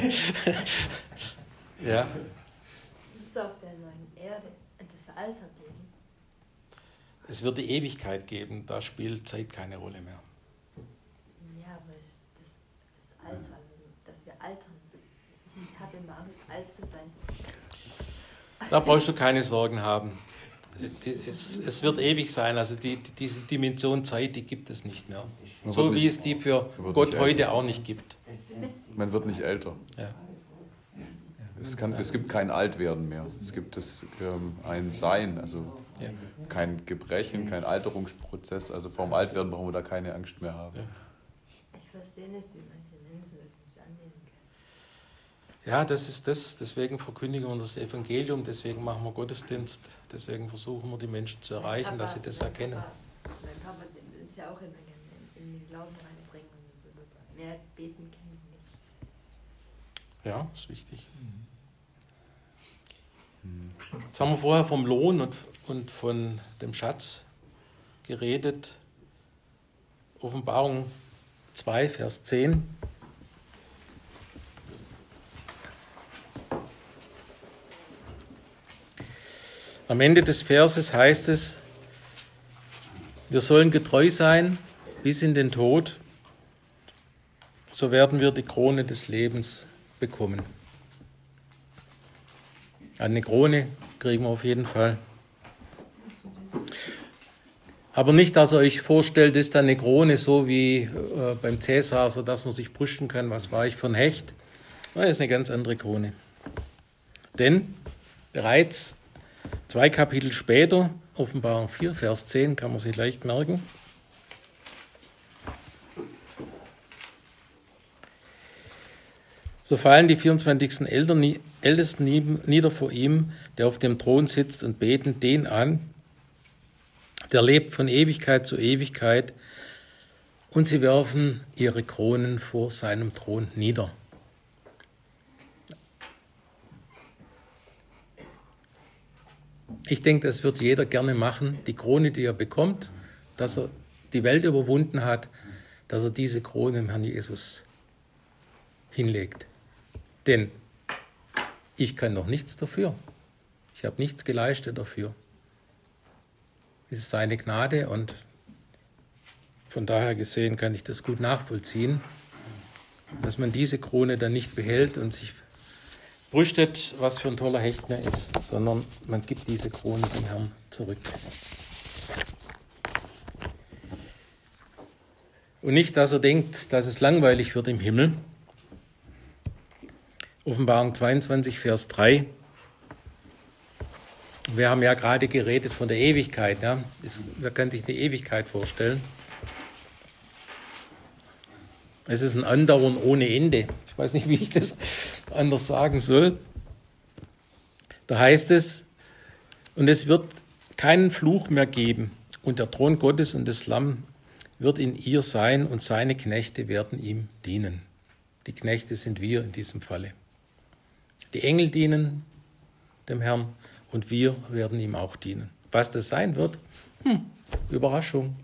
Ja. Wird es auf der neuen Erde das Alter geben? Es wird die Ewigkeit geben, da spielt Zeit keine Rolle mehr. Ja, aber ich- das, das Alter, also, dass wir altern. Ich habe immer Angst, alt zu sein. Da brauchst du keine Sorgen haben. Es, es wird ewig sein, also die, die, diese Dimension Zeit, die gibt es nicht mehr. Man So wird wie nicht- es die für man wird Gott nicht heute älter. auch nicht gibt. Das sind die Man wird nicht älter. Ja. es, kann, es gibt kein Altwerden mehr. Es gibt das, ähm, ein Sein, also Ja. kein Gebrechen, kein Alterungsprozess. Also vor dem Altwerden brauchen wir da keine Angst mehr haben. Ich verstehe nicht, wie manche Menschen das nicht annehmen können. Ja, das ist das. Deswegen verkündigen wir das Evangelium, deswegen machen wir Gottesdienst, deswegen versuchen wir die Menschen zu erreichen, Mein dass sie Papa- das mein erkennen. Papa, mein Papa den ist ja auch immer gerne in den Glauben reinbringen und so. Mehr als beten kennen sie nicht. Ja, ist wichtig. Jetzt haben wir vorher vom Lohn und, und von dem Schatz geredet. Offenbarung zwei, Vers zehn. Am Ende des Verses heißt es, wir sollen getreu sein bis in den Tod, so werden wir die Krone des Lebens bekommen. Eine Krone kriegen wir auf jeden Fall. Aber nicht, dass ihr euch vorstellt, ist eine Krone so wie äh, beim Cäsar, so dass man sich brüsten kann, was war ich für ein Hecht. Das ist eine ganz andere Krone. Denn bereits zwei Kapitel später, Offenbarung vier, Vers zehn, kann man sich leicht merken, so fallen die vierundzwanzig Ältesten nieder vor ihm, der auf dem Thron sitzt, und beten den an, der lebt von Ewigkeit zu Ewigkeit, und sie werfen ihre Kronen vor seinem Thron nieder. Ich denke, das wird jeder gerne machen, die Krone, die er bekommt, dass er die Welt überwunden hat, dass er diese Krone dem Herrn Jesus hinlegt. Denn ich kann noch nichts dafür. Ich habe nichts geleistet dafür. Es ist seine Gnade und von daher gesehen kann ich das gut nachvollziehen, dass man diese Krone dann nicht behält und sich brüstet, was für ein toller Hecht er ist, sondern man gibt diese Krone dem Herrn zurück. Und nicht, dass er denkt, dass es langweilig wird im Himmel. Offenbarung zweiundzwanzig, Vers drei. Wir haben ja gerade geredet von der Ewigkeit. Ja? Wer kann sich eine Ewigkeit vorstellen? Es ist ein Andauern ohne Ende. Ich weiß nicht, wie ich das anders sagen soll. Da heißt es, und es wird keinen Fluch mehr geben, und der Thron Gottes und des Lammes wird in ihr sein, und seine Knechte werden ihm dienen. Die Knechte sind wir in diesem Falle. Die Engel dienen dem Herrn und wir werden ihm auch dienen. Was das sein wird? Hm, Überraschung.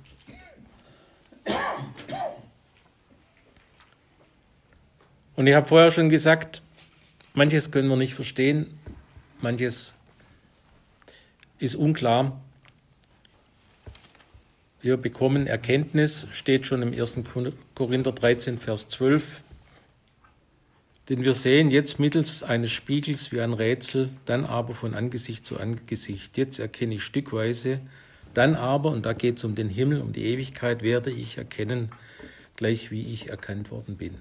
Und ich habe vorher schon gesagt, manches können wir nicht verstehen, manches ist unklar. Wir bekommen Erkenntnis, steht schon im ersten Korinther dreizehn, Vers zwölf. Denn wir sehen jetzt mittels eines Spiegels wie ein Rätsel, dann aber von Angesicht zu Angesicht. Jetzt erkenne ich stückweise, dann aber, und da geht es um den Himmel, um die Ewigkeit, werde ich erkennen, gleich wie ich erkannt worden bin.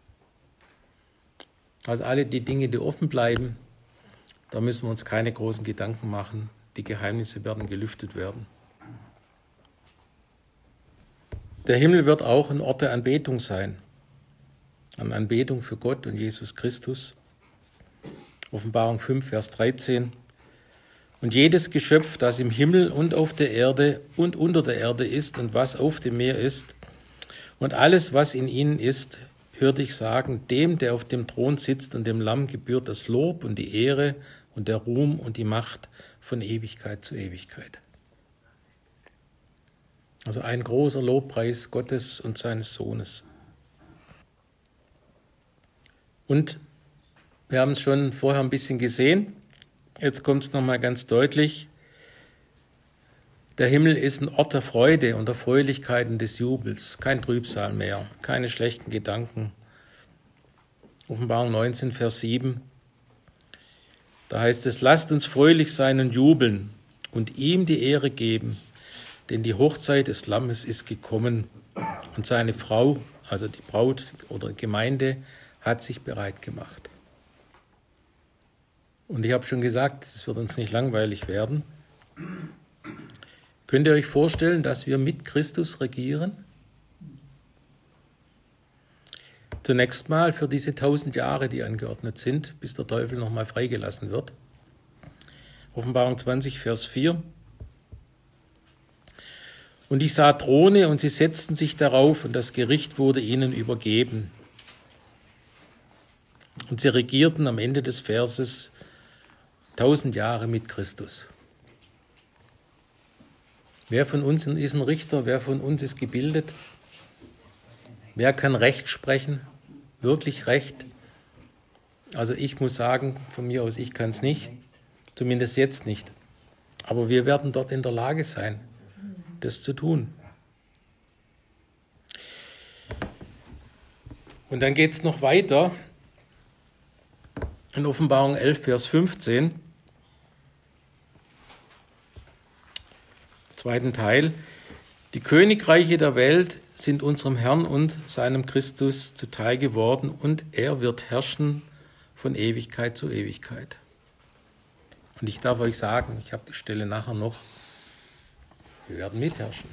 Also alle die Dinge, die offen bleiben, da müssen wir uns keine großen Gedanken machen. Die Geheimnisse werden gelüftet werden. Der Himmel wird auch ein Ort der Anbetung sein. Eine Anbetung für Gott und Jesus Christus. Offenbarung fünf, Vers dreizehn. Und jedes Geschöpf, das im Himmel und auf der Erde und unter der Erde ist und was auf dem Meer ist und alles, was in ihnen ist, hörte ich sagen, dem, der auf dem Thron sitzt und dem Lamm gebührt das Lob und die Ehre und der Ruhm und die Macht von Ewigkeit zu Ewigkeit. Also ein großer Lobpreis Gottes und seines Sohnes. Und wir haben es schon vorher ein bisschen gesehen, jetzt kommt es nochmal ganz deutlich. Der Himmel ist ein Ort der Freude und der Fröhlichkeit und des Jubels, kein Trübsal mehr, keine schlechten Gedanken. Offenbarung neunzehn, Vers sieben, da heißt es, lasst uns fröhlich sein und jubeln und ihm die Ehre geben, denn die Hochzeit des Lammes ist gekommen und seine Frau, also die Braut oder Gemeinde, hat sich bereit gemacht. Und ich habe schon gesagt, es wird uns nicht langweilig werden. Könnt ihr euch vorstellen, dass wir mit Christus regieren? Zunächst mal für diese tausend Jahre, die angeordnet sind, bis der Teufel nochmal freigelassen wird. Offenbarung zwanzig, Vers vier. Und ich sah Throne und sie setzten sich darauf und das Gericht wurde ihnen übergeben. Und sie regierten am Ende des Verses tausend Jahre mit Christus. Wer von uns ist ein Richter? Wer von uns ist gebildet? Wer kann Recht sprechen? Wirklich Recht? Also ich muss sagen, von mir aus, ich kann es nicht. Zumindest jetzt nicht. Aber wir werden dort in der Lage sein, das zu tun. Und dann geht es noch weiter. In Offenbarung elf, Vers fünfzehn. Zweiten Teil. Die Königreiche der Welt sind unserem Herrn und seinem Christus zuteil geworden und er wird herrschen von Ewigkeit zu Ewigkeit. Und ich darf euch sagen, ich habe die Stelle nachher noch, wir werden mitherrschen.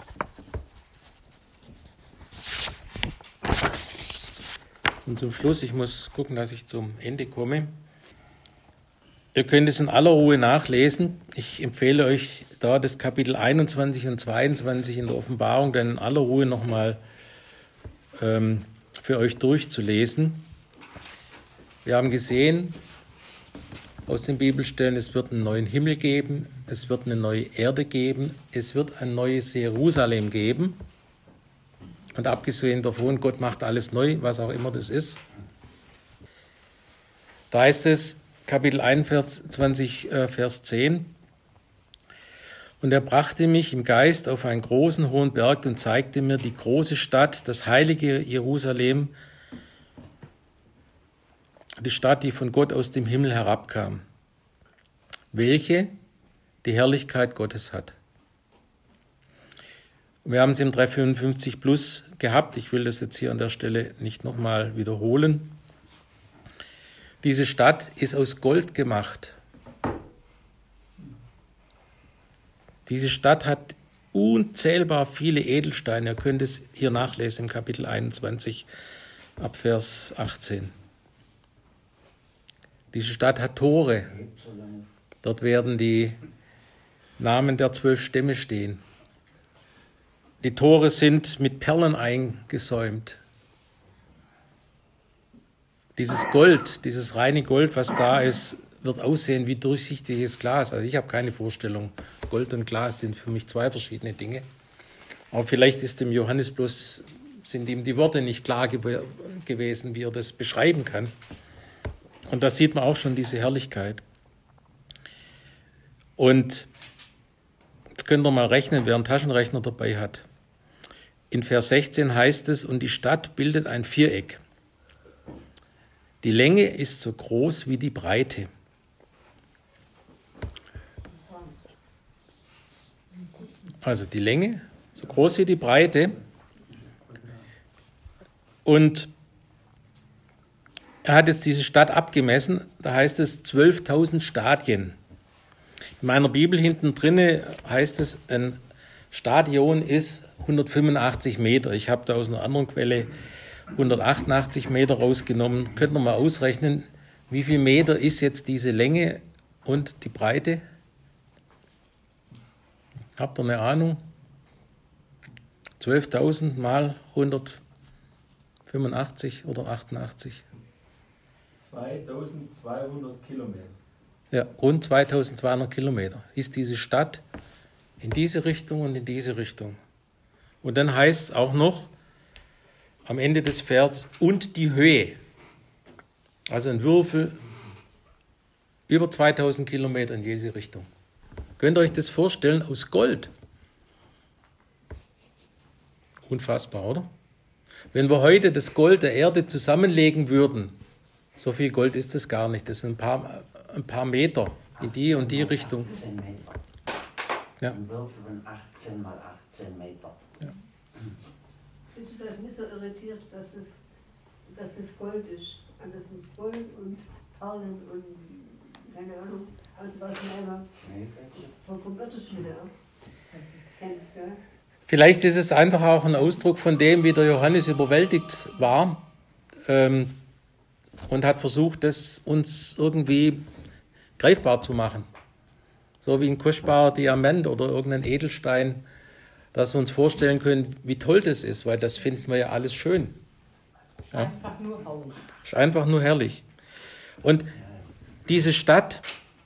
Und zum Schluss, ich muss gucken, dass ich zum Ende komme. Ihr könnt es in aller Ruhe nachlesen. Ich empfehle euch da das Kapitel einundzwanzig und zweiundzwanzig in der Offenbarung dann in aller Ruhe nochmal ähm, für euch durchzulesen. Wir haben gesehen aus den Bibelstellen, es wird einen neuen Himmel geben, es wird eine neue Erde geben, es wird ein neues Jerusalem geben. Und abgesehen davon, Gott macht alles neu, was auch immer das ist. Da heißt es, Kapitel einundzwanzig, Vers zehn. Und er brachte mich im Geist auf einen großen hohen Berg und zeigte mir die große Stadt, das heilige Jerusalem, die Stadt, die von Gott aus dem Himmel herabkam, welche die Herrlichkeit Gottes hat. Wir haben es im dreihundertfünfundfünfzig Plus gehabt. Ich will das jetzt hier an der Stelle nicht nochmal wiederholen. Diese Stadt ist aus Gold gemacht. Diese Stadt hat unzählbar viele Edelsteine. Ihr könnt es hier nachlesen im Kapitel einundzwanzig ab Vers achtzehn. Diese Stadt hat Tore. Dort werden die Namen der zwölf Stämme stehen. Die Tore sind mit Perlen eingesäumt. Dieses Gold, dieses reine Gold, was da ist, wird aussehen wie durchsichtiges Glas. Also ich habe keine Vorstellung. Gold und Glas sind für mich zwei verschiedene Dinge. Aber vielleicht ist dem Johannes bloß, sind ihm die Worte nicht klar ge- gewesen, wie er das beschreiben kann. Und da sieht man auch schon diese Herrlichkeit. Und jetzt könnt ihr mal rechnen, wer einen Taschenrechner dabei hat. In Vers sechzehn heißt es, und die Stadt bildet ein Viereck. Die Länge ist so groß wie die Breite. Also die Länge, so groß wie die Breite. Und er hat jetzt diese Stadt abgemessen, da heißt es zwölftausend Stadien. In meiner Bibel hinten drinne heißt es, ein Stadion ist hundertfünfundachtzig Meter. Ich habe da aus einer anderen Quelle hundertachtundachtzig Meter rausgenommen. Könnt ihr mal ausrechnen, wie viel Meter ist jetzt diese Länge und die Breite? Habt ihr eine Ahnung? zwölftausend mal hundertfünfundachtzig oder achtundachtzig? zweitausendzweihundert Kilometer. Ja, rund zweitausendzweihundert Kilometer ist diese Stadt in diese Richtung und in diese Richtung. Und dann heißt es auch noch am Ende des Vers und die Höhe. Also ein Würfel über zweitausend Kilometer in diese Richtung. Könnt ihr euch das vorstellen aus Gold? Unfassbar, oder? Wenn wir heute das Gold der Erde zusammenlegen würden, so viel Gold ist es gar nicht, das sind ein paar, ein paar Meter in die und die Richtung. achtzehn Meter. Ja. Ein Würfel von achtzehn mal achtzehn Meter. Ja. Bist du das nicht so irritiert, dass es, dass es Gold ist? Alles ist Gold und Perlen und keine Ahnung, also was man immer Nee, vom, vom Irdischen her kennt, gell? Vielleicht ist es einfach auch ein Ausdruck von dem, wie der Johannes überwältigt war ähm, und hat versucht, das uns irgendwie greifbar zu machen. So wie ein kostbarer Diamant oder irgendein Edelstein, dass wir uns vorstellen können, wie toll das ist, weil das finden wir ja alles schön. Ist einfach nur herrlich. Ist einfach nur herrlich. Und diese Stadt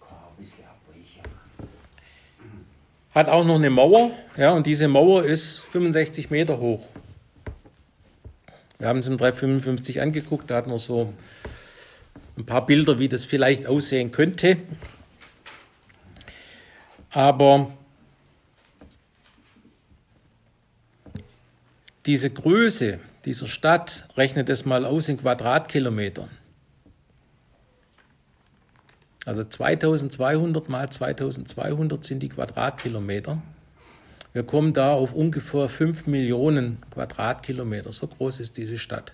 hat auch noch eine Mauer, ja, und diese Mauer ist fünfundsechzig Meter hoch. Wir haben es im dreihundertfünfundfünfzig angeguckt, da hatten wir so ein paar Bilder, wie das vielleicht aussehen könnte. Aber diese Größe dieser Stadt, rechnet es mal aus in Quadratkilometern. Also zweitausendzweihundert mal zweitausendzweihundert sind die Quadratkilometer. Wir kommen da auf ungefähr fünf Millionen Quadratkilometer. So groß ist diese Stadt.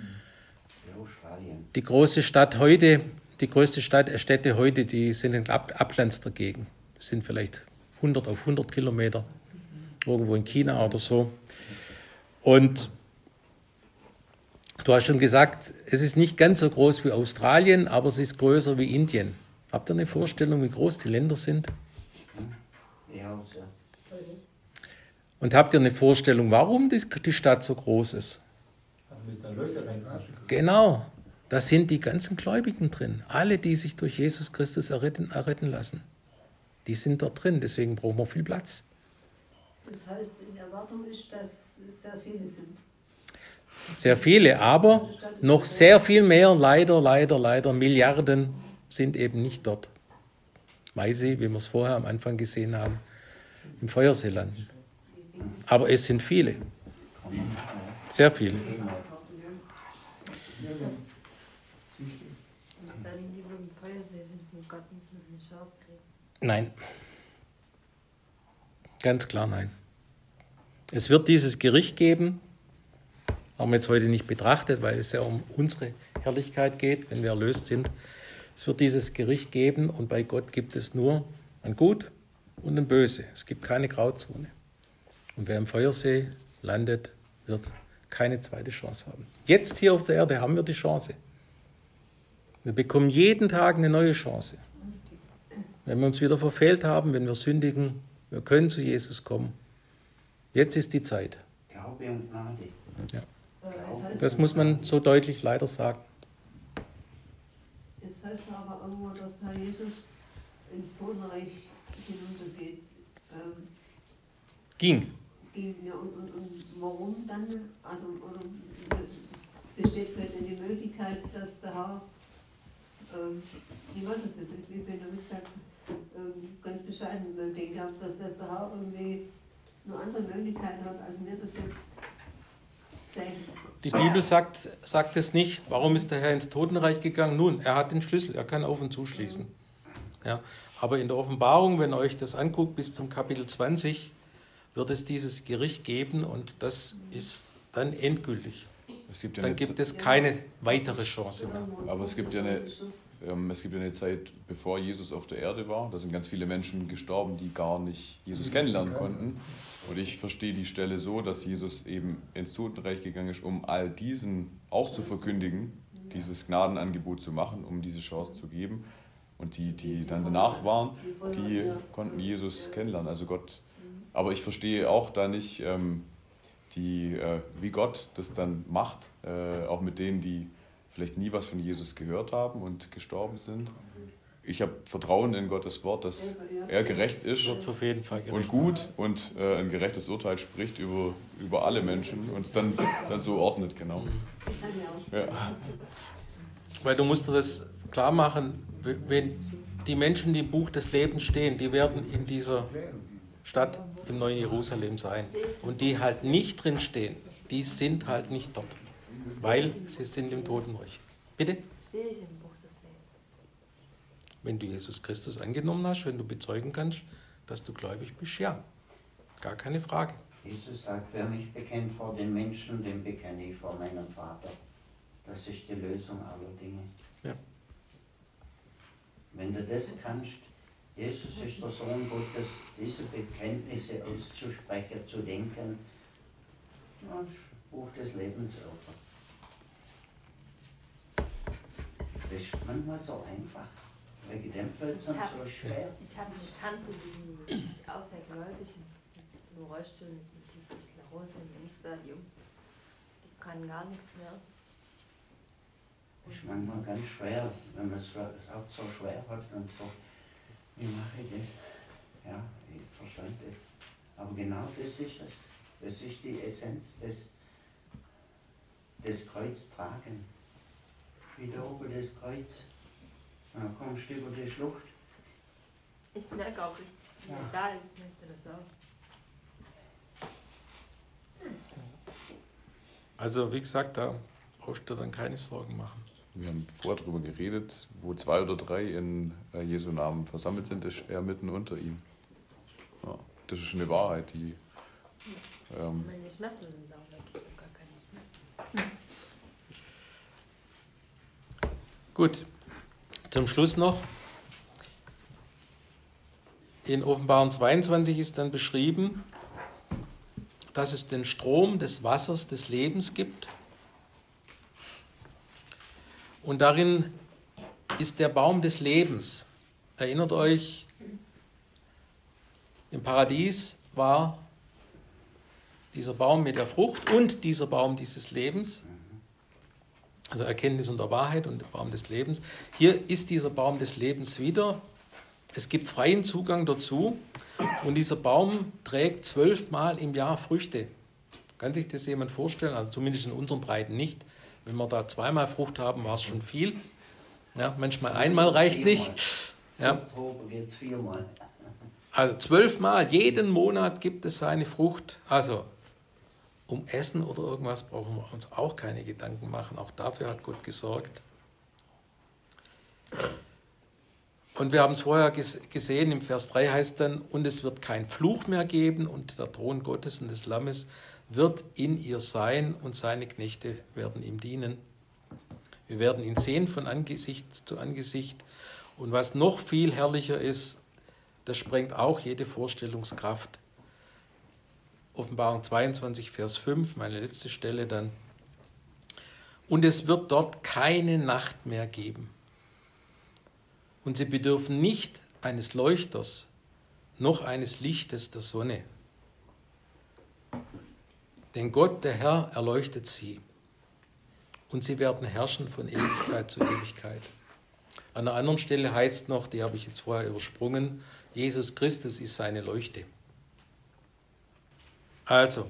Die große Stadt heute, die größte Stadt, Städte heute, die sind in Ablands dagegen. Das sind vielleicht hundert auf hundert Kilometer, irgendwo in China oder so. Und du hast schon gesagt, es ist nicht ganz so groß wie Australien, aber es ist größer wie Indien. Habt ihr eine Vorstellung, wie groß die Länder sind? Ja, sehr. Und habt ihr eine Vorstellung, warum die, die Stadt so groß ist? Da müsst ihr Löcher reinpassen. Genau, da sind die ganzen Gläubigen drin. Alle, die sich durch Jesus Christus erretten, erretten lassen. Die sind dort drin, deswegen brauchen wir viel Platz. Das heißt, in Erwartung ist, dass es sehr viele sind. Sehr viele, aber noch sehr viel mehr, leider, leider, leider, Milliarden sind eben nicht dort. Weil sie, wie wir es vorher am Anfang gesehen haben, im Feuersee landen. Aber es sind viele. Sehr viele. Und dann, die wir im Feuersee sind, wo Gott nicht noch eine Chance kriegt. Nein. Ganz klar nein. Es wird dieses Gericht geben, haben wir jetzt heute nicht betrachtet, weil es ja um unsere Herrlichkeit geht, wenn wir erlöst sind. Es wird dieses Gericht geben und bei Gott gibt es nur ein Gut und ein Böse. Es gibt keine Grauzone. Und wer im Feuersee landet, wird keine zweite Chance haben. Jetzt hier auf der Erde haben wir die Chance. Wir bekommen jeden Tag eine neue Chance. Wenn wir uns wieder verfehlt haben, wenn wir sündigen, wir können zu Jesus kommen. Jetzt ist die Zeit. Glaube und Gnade. Ja. Äh, es Das heißt, muss man so deutlich leider sagen. es heißt aber irgendwo, dass der Jesus ins Totenreich hinuntergeht. Ähm, Ging. ging, ja, und, und, und warum dann? Also, oder besteht vielleicht die Möglichkeit, dass der Herr, ähm, ich weiß es nicht, ich bin da wie gesagt ähm, ganz bescheiden, weil ich denke, dass, dass der Herr irgendwie nur andere Möglichkeiten hat, als mir das jetzt sagen. Die Bibel sagt, sagt es nicht. Warum ist der Herr ins Totenreich gegangen? Nun, er hat den Schlüssel, er kann auf und zuschließen. Ja, aber in der Offenbarung, wenn ihr euch das anguckt, bis zum Kapitel zwanzig, wird es dieses Gericht geben und das ist dann endgültig. Es gibt ja Dann eine gibt Ze- es keine weitere Chance mehr. Aber es gibt ja eine, ähm, es gibt ja eine Zeit, bevor Jesus auf der Erde war. Da sind ganz viele Menschen gestorben, die gar nicht Jesus kennenlernen konnten. Und ich verstehe die Stelle so, dass Jesus eben ins Totenreich gegangen ist, um all diesen auch zu verkündigen, dieses Gnadenangebot zu machen, um diese Chance zu geben. Und die, die dann danach waren, die konnten Jesus kennenlernen, also Gott. Aber ich verstehe auch da nicht, ähm, die, äh, wie Gott das dann macht, äh, auch mit denen, die vielleicht nie was von Jesus gehört haben und gestorben sind. Ich habe Vertrauen in Gottes Wort, dass er gerecht ist Wird auf jeden Fall gerecht. und gut und äh, ein gerechtes Urteil spricht über, über alle Menschen und es dann, dann so ordnet, genau. Ja. Weil du musst dir das klar machen, wenn die Menschen, die im Buch des Lebens stehen, die werden in dieser Stadt im neuen Jerusalem sein. Und die halt nicht drin stehen, die sind halt nicht dort, weil sie sind im Totenreich. Bitte? Stehe ich im Buch des Lebens. Wenn du Jesus Christus angenommen hast, wenn du bezeugen kannst, dass du gläubig bist, ja. Gar keine Frage. Jesus sagt, wer mich bekennt vor den Menschen, den bekenne ich vor meinem Vater. Das ist die Lösung aller Dinge. Ja. Wenn du das kannst, Jesus ist der Sohn Gottes, diese Bekenntnisse auszusprechen, zu denken, ja, das Buch des Lebensopfer. Das ist manchmal so einfach. Wegen dem fällt es uns so schwer. Ich habe eine Tante, die, die ist auch sehr gläubig und die im Rollstuhl mit Multiple Sklerose im Endstadium. Die kann gar nichts mehr. Das ist manchmal ganz schwer, wenn man es auch so schwer hat und so, wie mache ich das? Ja, ich verstehe das. Aber genau das ist es. Das ist die Essenz des, des Kreuztragen. Wieder oben das Kreuz. Und dann kommst du über die Schlucht. Ich merke auch, dass es wieder Ja. da ist, ich möchte das auch. Also wie gesagt, da brauchst du dann keine Sorgen machen. Wir haben vorher darüber geredet, wo zwei oder drei in äh, Jesu Namen versammelt sind, ist er mitten unter ihnen. Ja, das ist eine Wahrheit, die... Ähm, Meine Schmerzen sind auch weg, ich habe gar keine Schmerzen. Gut, zum Schluss noch. In Offenbarung zweiundzwanzig ist dann beschrieben, dass es den Strom des Wassers des Lebens gibt. Und darin ist der Baum des Lebens. Erinnert euch, im Paradies war dieser Baum mit der Frucht und dieser Baum dieses Lebens, also Erkenntnis und der Wahrheit und der Baum des Lebens. Hier ist dieser Baum des Lebens wieder. Es gibt freien Zugang dazu und dieser Baum trägt zwölfmal im Jahr Früchte. Kann sich das jemand vorstellen? Also zumindest in unseren Breiten nicht. Wenn wir da zweimal Frucht haben, war es schon viel. Ja, manchmal einmal reicht nicht. Ja. Oktober geht es viermal. Also zwölfmal, jeden Monat gibt es seine Frucht. Also um Essen oder irgendwas brauchen wir uns auch keine Gedanken machen. Auch dafür hat Gott gesorgt. Und wir haben es vorher gesehen, im Vers drei heißt dann, und es wird kein Fluch mehr geben und der Thron Gottes und des Lammes wird in ihr sein und seine Knechte werden ihm dienen. Wir werden ihn sehen von Angesicht zu Angesicht. Und was noch viel herrlicher ist, das sprengt auch jede Vorstellungskraft. Offenbarung zweiundzwanzig, Vers fünf, meine letzte Stelle dann. Und es wird dort keine Nacht mehr geben. Und sie bedürfen nicht eines Leuchters, noch eines Lichtes der Sonne. Denn Gott, der Herr, erleuchtet sie. Und sie werden herrschen von Ewigkeit zu Ewigkeit. An einer anderen Stelle heißt noch, die habe ich jetzt vorher übersprungen, Jesus Christus ist seine Leuchte. Also,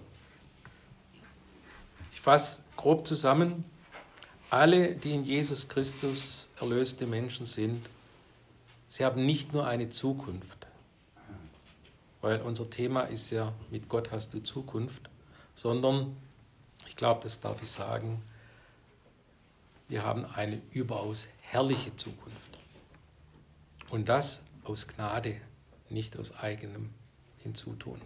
ich fasse grob zusammen, alle, die in Jesus Christus erlöste Menschen sind, sie haben nicht nur eine Zukunft, weil unser Thema ist ja, mit Gott hast du Zukunft, sondern, ich glaube, das darf ich sagen, wir haben eine überaus herrliche Zukunft. Und das aus Gnade, nicht aus eigenem Hinzutun.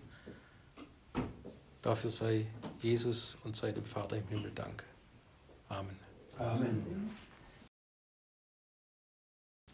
Dafür sei Jesus und sei dem Vater im Himmel Dank. Amen. Amen.